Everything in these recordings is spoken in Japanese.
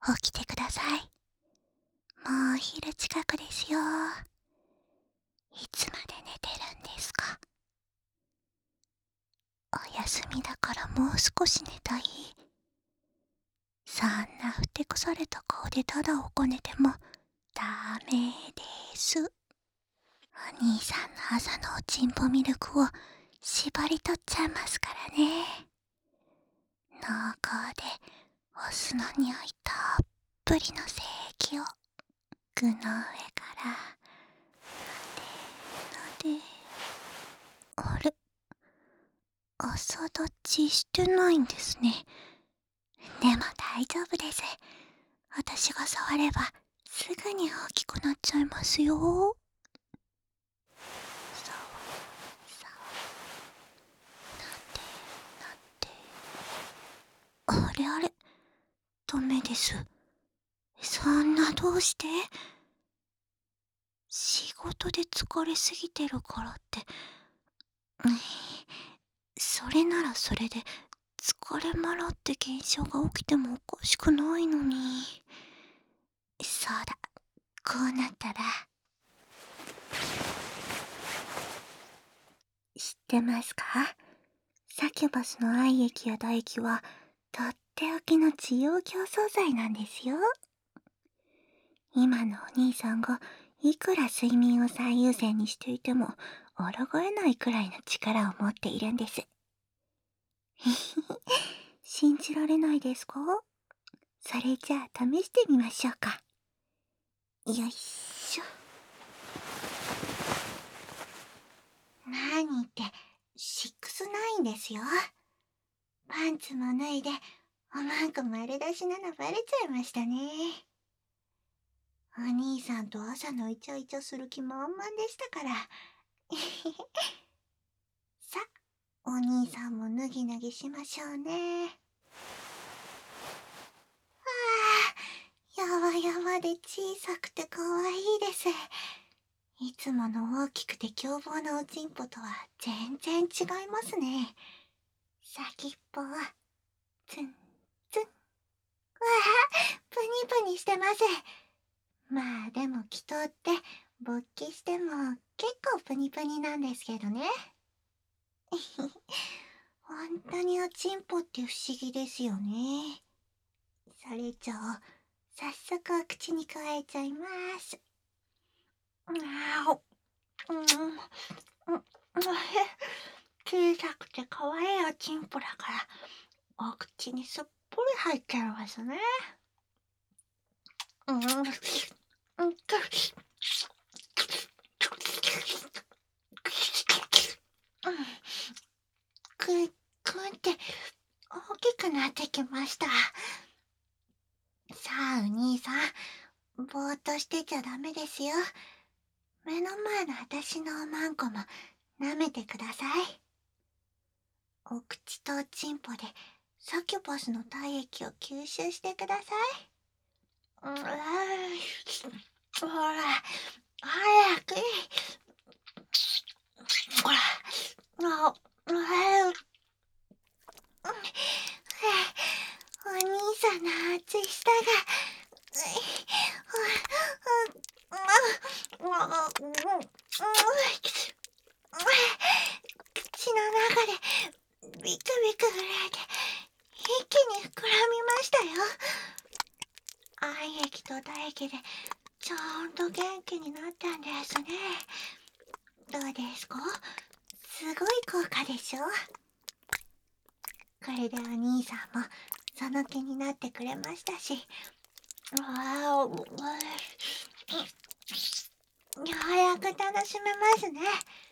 起きてください。もうお昼近くですよ。いつまで寝てるんですか？お休みだからもう少し寝たい。そんなふてくされた顔でただをこねてもダメです。お兄さんの朝のおちんぽミルクを縛り取っちゃいますからね。濃厚でお酢の匂いたっぷりの精液を具の上からなであれ、朝立ちしてないんですね。でも大丈夫です。私が触ればすぐに大きくなっちゃいますよ。ささなってなって、あれダメです。そんなどうして？仕事で疲れすぎてるからって。それならそれで疲れマラって現象が起きてもおかしくないのに。そうだ、こうなったら。知ってますか？サキュバスの愛液や唾液はとっておきの治療強壮剤なんですよ。今のお兄さんがいくら睡眠を最優先にしていても抗えないくらいの力を持っているんです。信じられないですか？それじゃあ試してみましょうか。よいしょ。何って6-9ですよ。パンツも脱いでおまんこ丸出しなのバレちゃいましたね。お兄さんと朝のイチャイチャする気満々でしたから。さ、お兄さんも脱ぎ脱ぎしましょうね。やわやわで小さくて可愛いです。いつもの大きくて凶暴なおちんぽとは全然違いますね。先っぽはツンツン。わあ、プニプニしてます。まあでも人って勃起しても結構プニプニなんですけどね。本当におちんぽって不思議ですよね。それじゃあ早速お口に加えちゃいます。小さくて可愛いおちんぽだからお口にすっぽり入っちゃいますね。くんって大きくなってきました。さあお兄さん、ぼーっとしてちゃダメですよ。目の前の私のおまんこも舐めてください。お口とおちんぽでサキュパスの体液を吸収してください。ほら、早く。ほら、お兄さんの熱い舌が。口の中でビクビク震えて一気に膨らみましたよ。愛液と唾液でちゃんと元気になったんですね。どうですか？すごい効果でしょ？これでお兄さんもその気になってくれましたし、ようやく楽しめますね。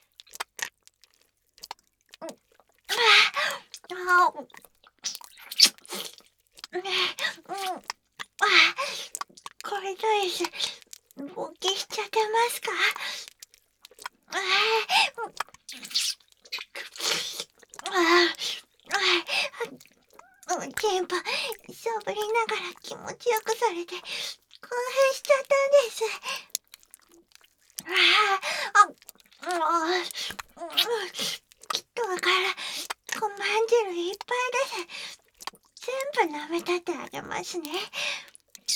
これどうです？勃起しちゃってますか？おちんぽしょぶりながら気持ちよくされて興奮しちゃったんです。きっとわからこまんじるいっぱいです。全部舐めたってあげますね。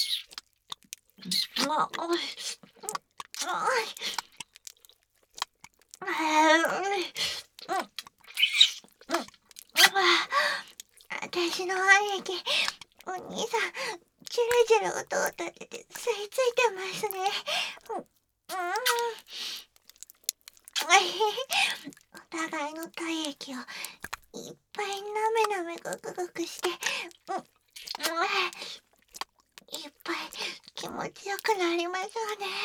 私の兄貴、お兄さん、ジュルジュル音を立てて吸い付いてますね。お互いの体液をいっぱいなめなめぐくぐくして、いっぱい気持ちよくなりましょうね。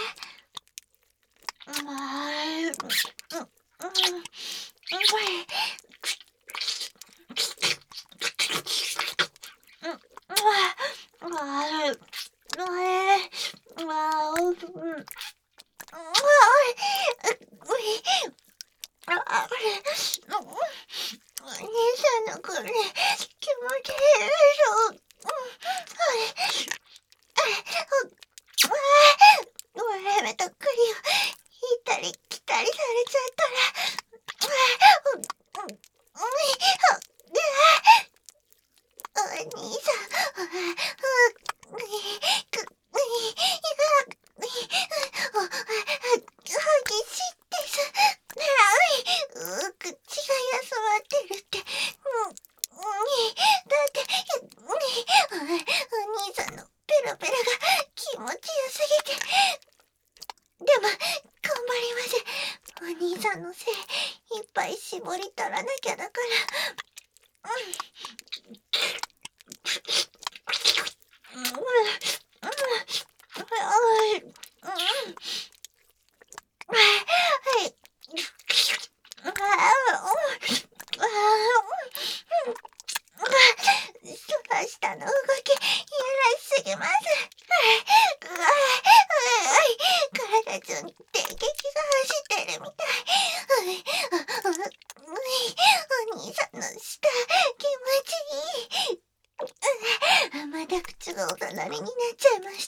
お兄さんのこれ気持ちいいでしょ。めとっくりを引いたり来たりされちゃったら、お兄さん、激しいです。口が休まってるって。だって、お兄さんのペロペロが気持ちよすぎて。でも、頑張ります。お兄さんのせい、いっぱい絞り取らなきゃだから。下の動き、やらしすぎます。体中に電撃が走ってるみたい。お兄さんの舌、気持ちいい。また口がおざなりになっちゃいました。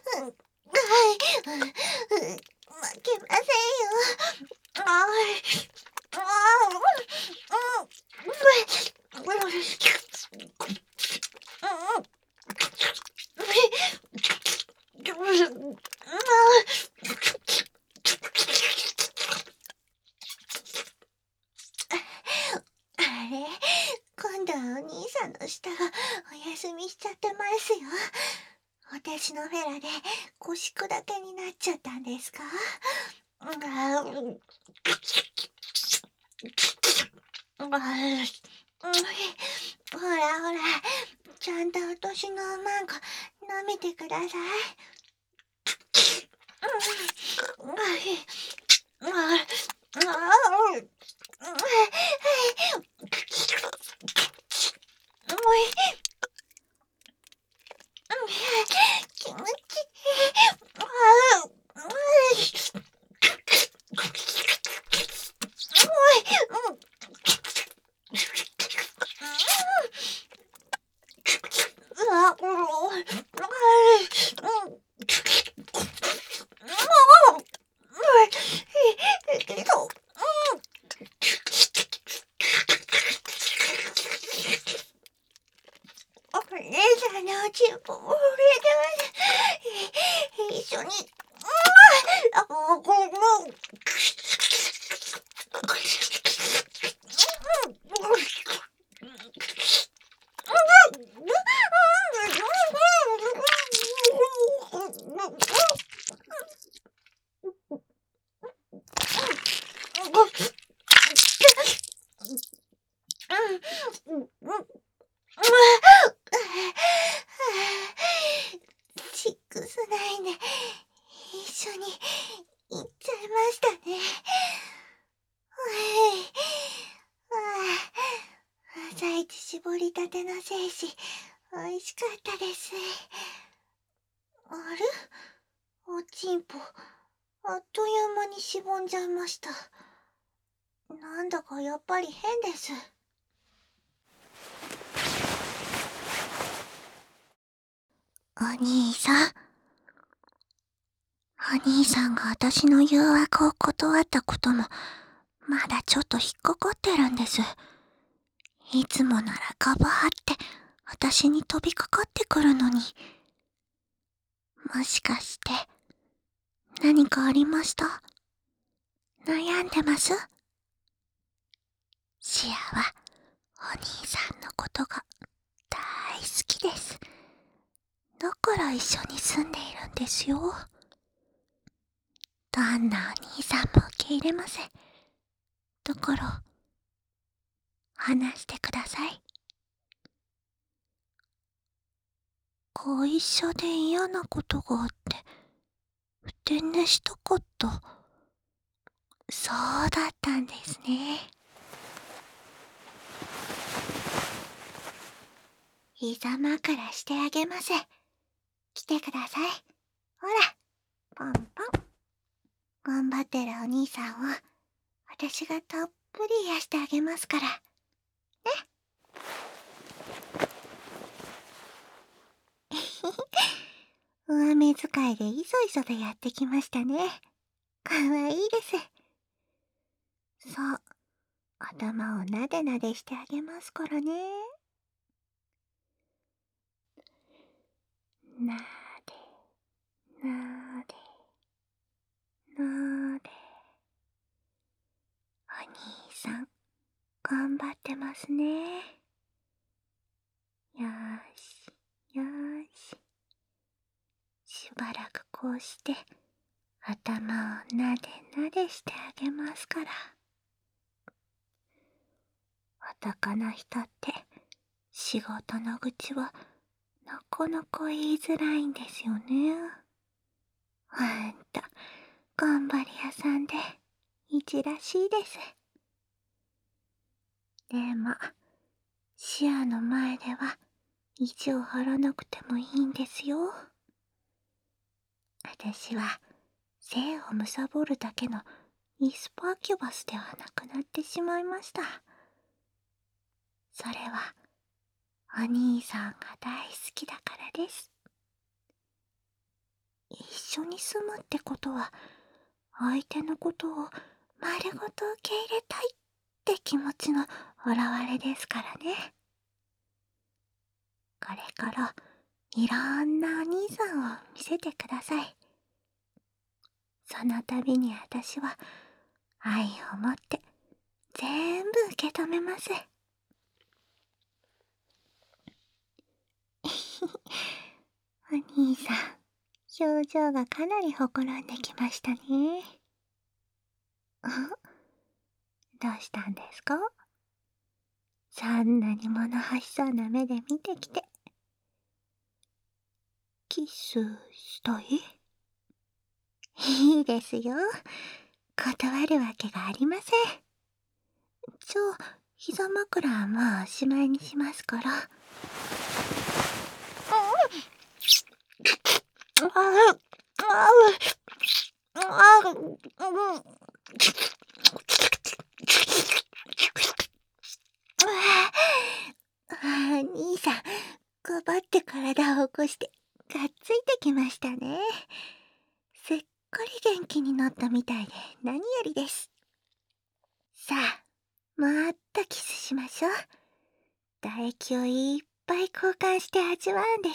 負けませんよ。あれ、今度はお兄さんの舌がお休みしちゃってますよ。私のフェラで腰砕けになっちゃったんですか？ほらほら、ちゃんと私のマンコ舐めてください。気持ちいい。姉さんのおちんぽも震えてます。一緒に。6-9で一緒に行っちゃいましたね。朝一絞りたての精子、美味しかったです。あれ？おちんぽ、あっという間にしぼんじゃいました。なんだかやっぱり変です。お兄さん。お兄さんが私の誘惑を断ったことも、まだちょっと引っかかってるんです。いつもならガバーって私に飛びかかってくるのに。 もしかして何かありました？悩んでます？シアはお兄さんのことが大好きです。だから一緒に住んでいるんですよ。どんなお兄さんも受け入れません。だから話してください。会社で嫌なことがあってふて寝したかった。そうだったんですね。膝枕してあげません。来てください。ほら、ポンポン。頑張ってるお兄さんを私がたっぷり癒してあげますから。ね。上目遣いでいそいそとやってきましたね。かわいいです。さあ、頭をなでなでしてあげますからね。なで、なで、なで。お兄さん、頑張ってますね。よーし、よーし。しばらくこうして頭をなでなでしてあげますから。男の人って仕事の愚痴はなかなか言いづらいんですよね。ほんと頑張り屋さんでいじらしいです。でもシアの前では意地を張らなくてもいいんですよ。私は性を貪るだけのイスパーキュバスではなくなってしまいました。それはお兄さんが大好きだからです。一緒に住むってことは相手のことを丸ごと受け入れたいって気持ちの表れですからね。これからいろんなお兄さんを見せてください。その度に私は愛を持って全部受け止めます。お兄さん、表情がかなりほころんできましたね。どうしたんですか？そんなに物欲しそうな目で見てきて。キスしたい？いいですよ。断るわけがありません。じゃあ、膝枕はもうおしまいにしますから。兄さん、こばって体を起こしてがっついてきましたね。すっかり元気になったみたいで何よりです。さあ、もっとキスしましょう。唾液をいっぱい交換して味わうんです。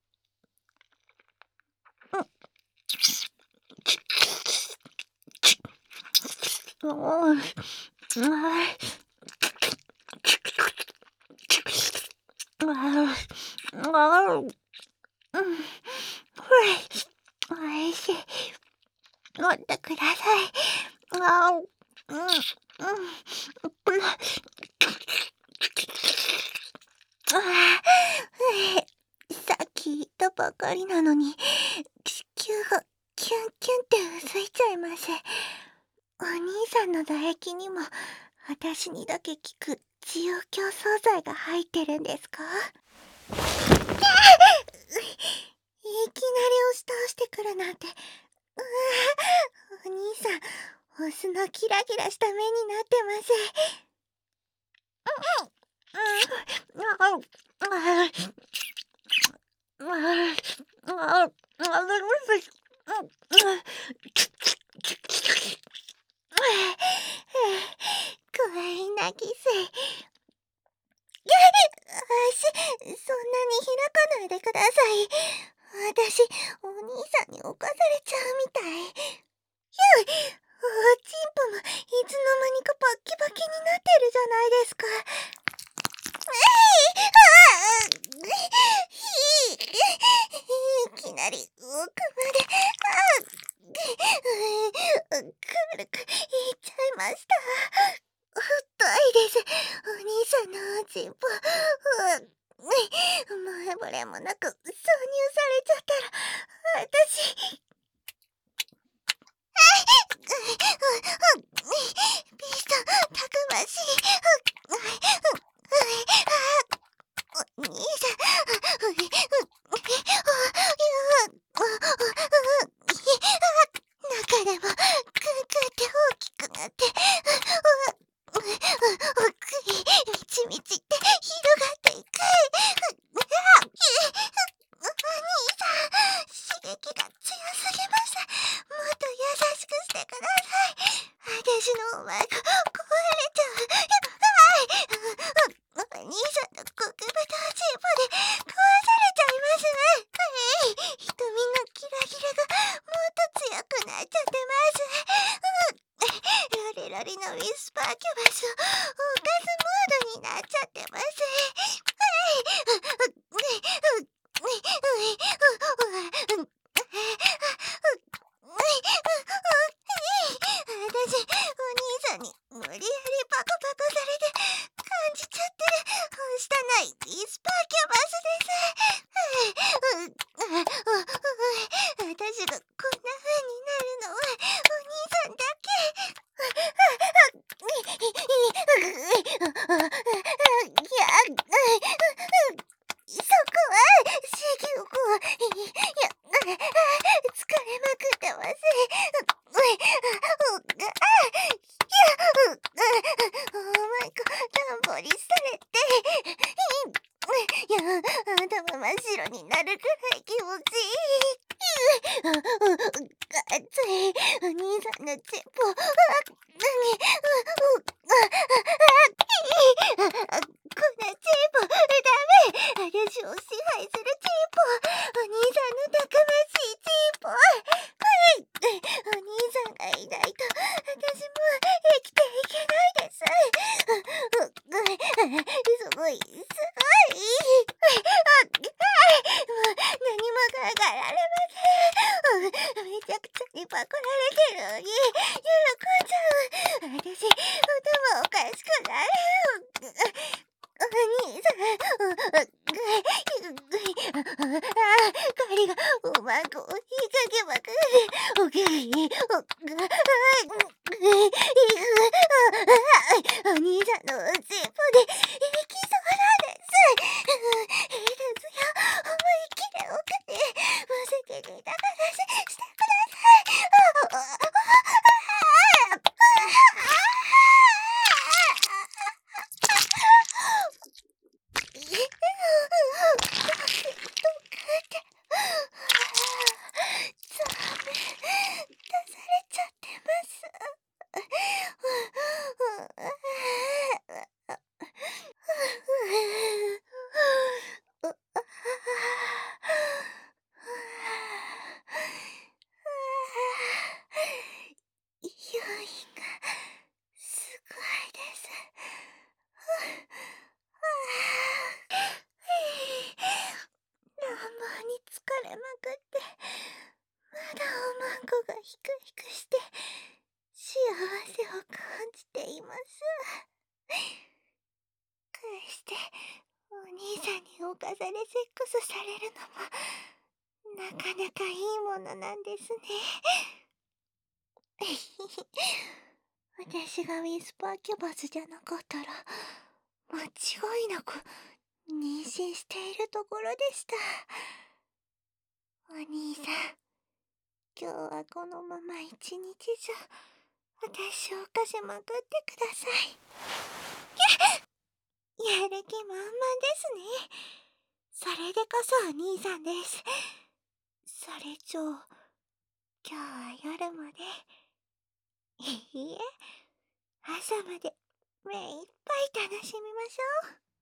おいしい。もっとください。さっき言ったばかりなのに子宮がキュンキュンってうずいちゃいます。お兄さんの唾液にも私にだけ効く滋養強壮剤が入ってるんですか？いきなり押し倒してくるなんて。お兄さん、オスのキラキラした目になってます。かわいい泣き声。足、そんなに開かないでください。 私、お兄さんに侵されちゃうみたい。おちんぽもいつの間にかバッキバキになってるじゃないですか。いきなり奥まで、くるくいっちゃいました。太いです、お兄さんのおちんぽ。前触れもなく挿入されちゃったら、私、ピストン、たくましい。お兄さん、中でもクンクンって大きくなって、みちみちって広がっていく。お兄さん、刺激が強すぎます。もっと優しくしてください。私のお前が壊れちゃう。お兄さんの極太おちんぽで壊されちゃいますね。瞳のキラキラがもっと強くなっちゃってます。ロリロリのウィスパーキュバス、おかずモードになっちゃってます。私、お兄さんに無理やりパコパコされて感じちゃってる汚いウィスパーキュバスです。私がこんな風になるのはお兄さんだけ。そこは刺激を疲れまくってます。お前こ乱暴にされて、頭真っ白になるくらい気持ちいい。熱いお兄さんのチンポ。こんなチンポダメ。私を支配するチンポ。お兄さんのたくましいチンポ。お兄さんがいないと私も生きていけないです。すごい、すごい。もう何も考えられません。めちゃくちゃにパクられてるのに喜んじゃう。私、頭おかしくなる。お兄さん、狩りがうまく追いかけまくる。お兄さんのおちんぽで行きそうなんです。いいですよ。思いっきり奥に無責任な話してください。出されちゃってます。要因がすごいです。乱暴に疲れまくって、まだおまんこがヒクヒクして幸せを感じています。こうしてお兄さんに侵されセックスされるのもなかなかいいものなんですね。私がウィスパーキュバスじゃなかったら間違いなく妊娠しているところでした。お兄さん、今日はこのまま一日中私を犯しまくってください。やる気満々ですね。それでこそお兄さんです。それじゃあ今日は夜まで、いいえ、朝まで目いっぱい楽しみましょう。